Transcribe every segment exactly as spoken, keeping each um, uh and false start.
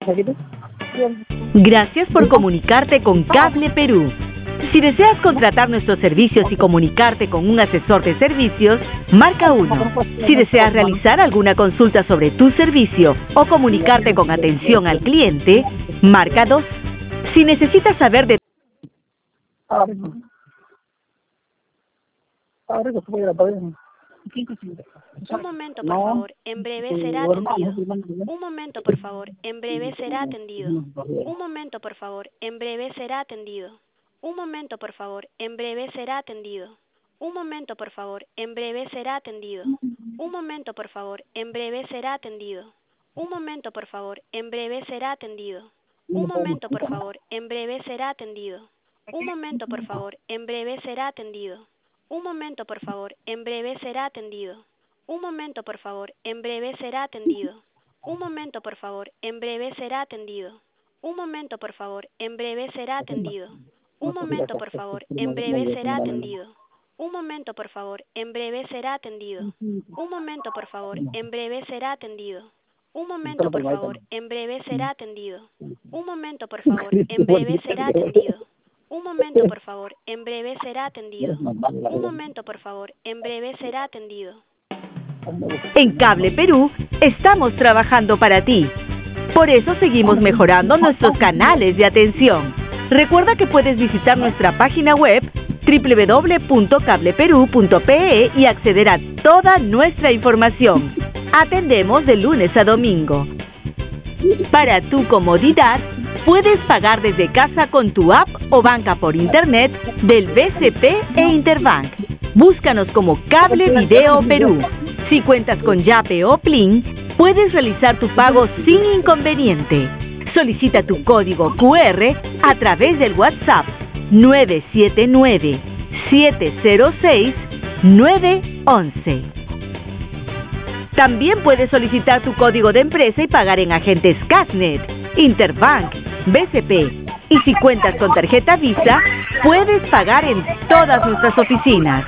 Gracias por comunicarte con Cable Perú. Si deseas contratar nuestros servicios y comunicarte con un asesor de servicios, marca uno. Si deseas realizar alguna consulta sobre tu servicio o comunicarte con atención al cliente, marca dos. Si necesitas saber de... Un momento, por favor, en breve será atendido. Un momento, por favor, en breve será atendido. Un momento, por favor, en breve será atendido. Un momento, por favor, en breve será atendido. Un momento, por favor, en breve será atendido. Un momento, por favor, en breve será atendido. Un momento, por favor, en breve será atendido. Un momento, por favor, en breve será atendido. Un momento, por favor, en breve será atendido. Un momento, por favor, en breve será atendido. Un momento, por favor, en breve será atendido. Un momento, por favor, en breve será atendido. Un momento, por favor, en breve será atendido. Un momento, por favor, en breve será atendido. Un momento, por favor, en breve será atendido. Un momento, por favor, en breve será atendido. Un momento, por favor, en breve será atendido. Un momento, por favor, en breve será atendido. Un momento, por favor, en breve será atendido. Un momento, por favor, en breve será atendido. En Cable Perú estamos trabajando para ti. Por eso seguimos mejorando nuestros canales de atención. Recuerda que puedes visitar nuestra página web doble u doble u doble u punto cable perú punto pe e y acceder a toda nuestra información. Atendemos de lunes a domingo. Para tu comodidad, puedes pagar desde casa con tu app o banca por internet del B C P e Interbank. Búscanos como Cable Video Perú. Si cuentas con Yape o Plin, puedes realizar tu pago sin inconveniente. Solicita tu código cu erre a través del WhatsApp nueve siete nueve, siete cero seis, nueve once. También puedes solicitar tu código de empresa y pagar en agentes Casnet, Interbank, B C P. Y si cuentas con tarjeta Visa, puedes pagar en todas nuestras oficinas.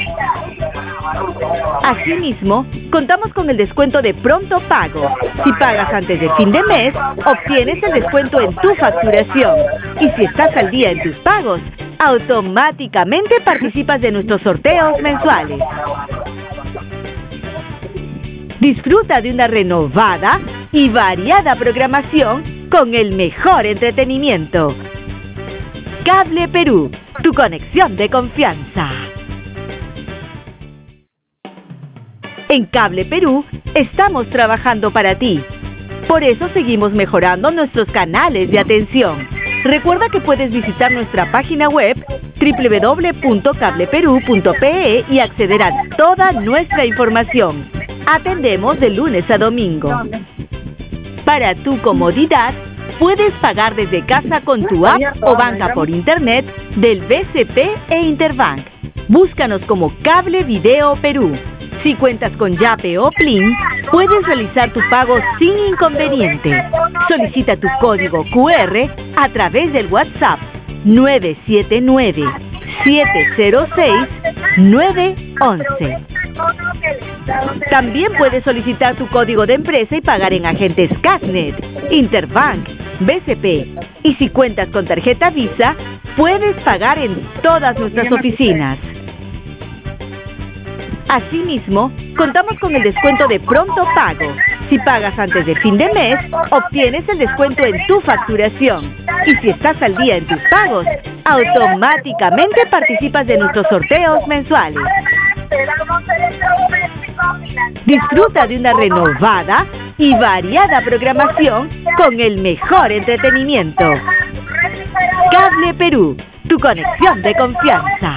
Asimismo, contamos con el descuento de pronto pago. Si pagas antes de fin de mes, obtienes el descuento en tu facturación. Y si estás al día en tus pagos, automáticamente participas de nuestros sorteos mensuales. Disfruta de una renovada y variada programación con el mejor entretenimiento. Cable Perú, tu conexión de confianza. En Cable Perú estamos trabajando para ti. Por eso seguimos mejorando nuestros canales de atención. Recuerda que puedes visitar nuestra página web doble u doble u doble u punto cable perú punto pe e y acceder a toda nuestra información. Atendemos de lunes a domingo. Para tu comodidad, puedes pagar desde casa con tu app o banca por internet del B C P e Interbank. Búscanos como Cable Video Perú. Si cuentas con Yape o Plin, puedes realizar tu pago sin inconveniente. Solicita tu código cu erre a través del WhatsApp nueve siete nueve, siete cero seis, nueve once. También puedes solicitar tu código de empresa y pagar en agentes Casnet, Interbank, B C P. Y si cuentas con tarjeta Visa, puedes pagar en todas nuestras oficinas. Asimismo, contamos con el descuento de pronto pago. Si pagas antes de fin de mes, obtienes el descuento en tu facturación. Y si estás al día en tus pagos, automáticamente participas de nuestros sorteos mensuales. Disfruta de una renovada y variada programación con el mejor entretenimiento. Cable Perú, tu conexión de confianza.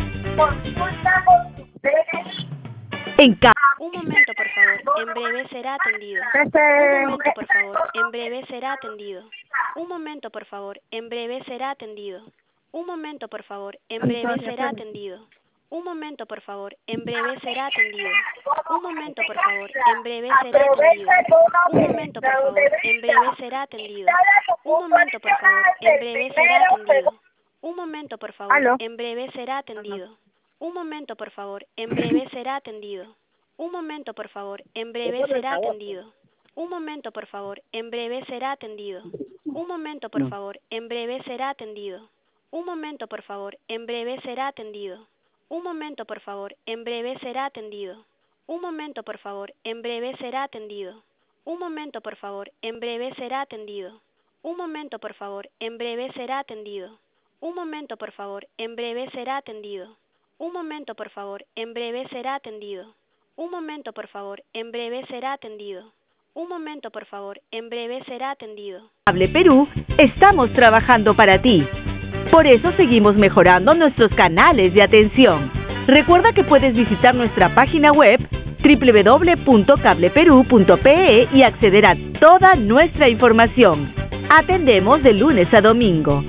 En ca Un momento, por favor, en breve será atendido. Un momento, por favor, en breve será atendido. Un momento, por favor, en breve será atendido. Un momento, por favor, en breve será atendido. Un momento, por favor, en breve será atendido. Un momento, por favor, en breve será atendido. Un momento, por favor, en breve será atendido. Un momento, por favor, en breve será atendido. Un momento, por favor, en breve será atendido. Un momento, por favor, en breve será atendido. Un momento, por favor, en breve será atendido. Un momento, por favor. En breve será atendido. Un momento, por favor. En breve será atendido. Un momento, por favor. En breve será atendido. Un momento, por favor. En breve será atendido. Un momento, por favor. En breve será atendido. Un momento, por favor. En breve será atendido. Un momento, por favor. En breve será atendido. Un momento, por favor. En breve será atendido. Un momento, por favor. En breve será atendido. Un momento, por favor. En breve será atendido. Un momento, por favor. En breve será atendido. Cable Perú, estamos trabajando para ti. Por eso seguimos mejorando nuestros canales de atención. Recuerda que puedes visitar nuestra página web doble u doble u doble u punto cable perú punto pe e y acceder a toda nuestra información. Atendemos de lunes a domingo.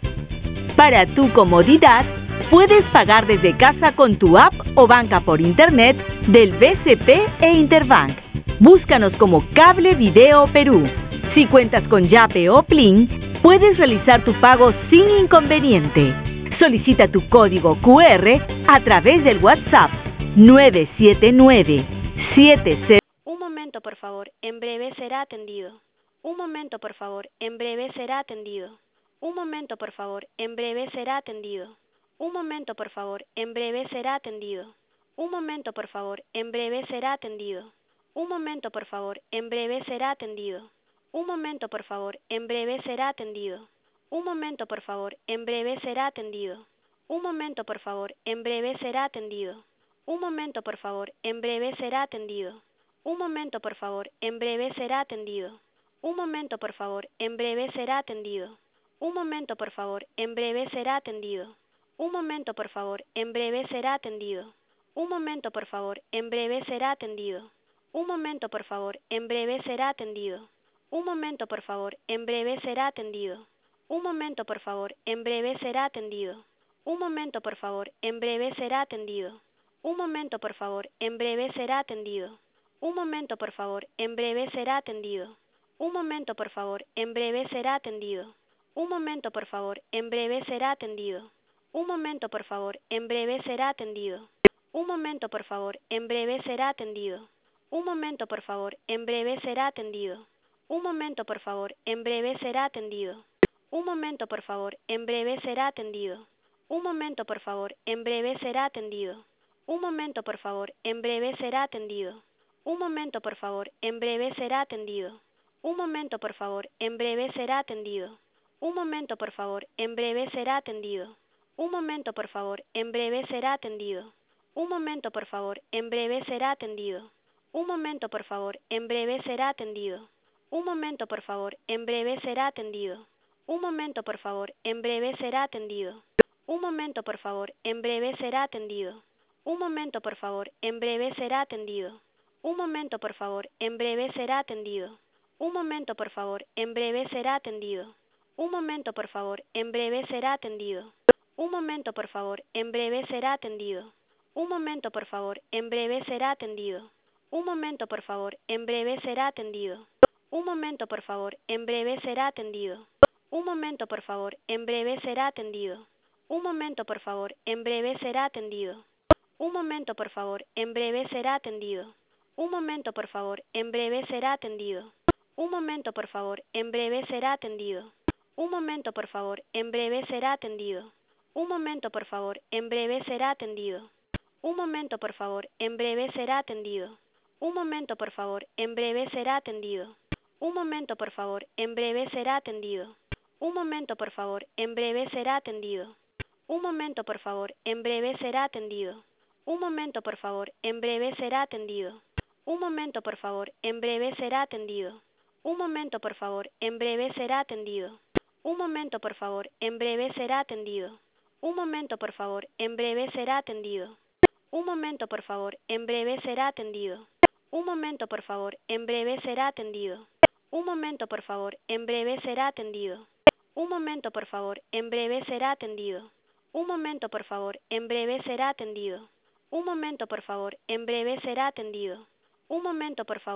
Para tu comodidad, puedes pagar desde casa con tu app o banca por internet del B C P e Interbank. Búscanos como Cable Video Perú. Si cuentas con Yape o Plin, puedes realizar tu pago sin inconveniente. Solicita tu código cu erre a través del WhatsApp nueve siete nueve siete cero. Un momento, por favor. En breve será atendido. Un momento, por favor. En breve será atendido. Un momento, por favor. En breve será atendido. Un momento, por favor. En breve será atendido. Un momento, por favor. En breve será atendido. Un momento, por favor. En breve será atendido. Un momento, por favor. En breve será atendido. Un momento, por favor. En breve será atendido. Un momento, por favor. En breve será atendido. Un momento, por favor. En breve será atendido. Un momento, por favor. En breve será atendido. Un momento, por favor. En breve será atendido. Un momento, por favor. En breve será atendido. Un momento, por favor. En breve será atendido. Un momento, por favor. En breve será atendido. Un momento, por favor. En breve será atendido. Un momento, por favor. En breve será atendido. Un momento, por favor. En breve será atendido. Un momento, por favor. En breve será atendido. Un momento, por favor. En breve será atendido. Un momento, por favor. En breve será atendido. Un momento, por favor. En breve será atendido. Un momento, por favor. En breve será atendido. Un momento, por favor. En breve será atendido. Un momento, por favor. En breve será atendido. Un momento, por favor. En breve será atendido. Un momento, por favor. En breve será atendido. Un momento, por favor. En breve será atendido. Un momento, por favor. En breve será atendido. Un momento, por favor. En breve será atendido. Un momento, por favor. En breve será atendido. Un momento, por favor. En breve será atendido. Un momento, por favor. En breve será atendido. Un momento, por favor. En breve será atendido. Un momento, por favor. En breve será atendido. Un momento, por favor. En breve será atendido. Un momento, por favor. En breve será atendido. Un momento, por favor. En breve será atendido. Un momento, por favor. En breve será atendido. Un momento, por favor. En breve será atendido. Un momento, por favor. En breve será atendido. Un momento, por favor. En breve será atendido. Un momento, por favor. En breve será atendido. Un momento, por favor. En breve será atendido. Un momento, por favor. En breve será atendido. Un momento, por favor. En breve será atendido. Un momento, por favor. En breve será atendido. Un momento, por favor. En breve será atendido. Un momento, por favor. En breve será atendido. Un momento, por favor. En breve será atendido. Un momento, por favor. En breve será atendido. Un momento, por favor. En breve será atendido. Un momento, por favor. En breve será atendido. Un momento, por favor. En breve será atendido. Un momento, por favor. En breve será atendido. Un momento, por favor. En breve será atendido. Un momento, por favor. En breve será atendido. Un momento, por favor. En breve será atendido. Un momento, por favor. En breve será atendido. Un momento, por favor. En breve será atendido. Un momento, por favor. En breve será atendido. Un momento, por favor. En breve será atendido. Un momento, por favor. En breve será atendido. Un momento, por favor. En breve será atendido. Un momento, por favor. En breve será atendido. Un momento, por favor. En breve será atendido. Un momento, por favor. En breve será atendido. Un momento, por favor. En breve será atendido. Un momento, por favor. En breve será atendido. Un momento, por favor. En breve será atendido. Un momento, por favor.